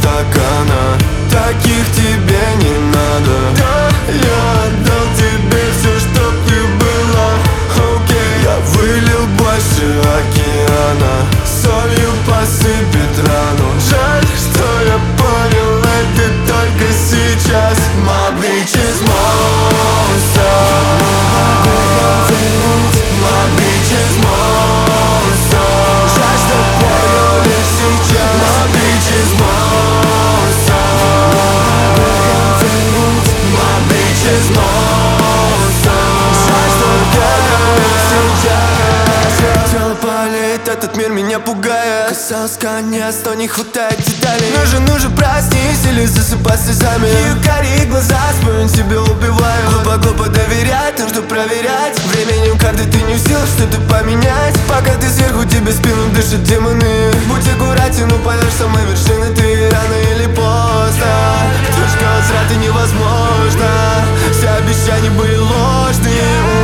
так она. Таких тебе не надо. Да, я отдал тебе все, что ты была. Окей, я вылил больше океана, солью посыпет рану. Жаль, что я понял это только сейчас. My bitch is monster. My bitch is monster. Жаль, что понял лишь сейчас. My bitch is monster. My bitch is monster. Жаль, что понял лишь сейчас. Тело болит, этот мир меня пугает. Казалось, конец, но не хватает деталей. Нужен проснись или засыпай слезами. Ее карие глаза, вспомнить себя убиваю. Глупо доверять, нужно проверять. Временем карты ты не в силах что-то поменять. Пока ты сверху, тебе спину дышат демоны. Будь аккуратен, упадешь с самой вершины ты. Рано или поздно точка возврата невозможно. Все обещания были ложные.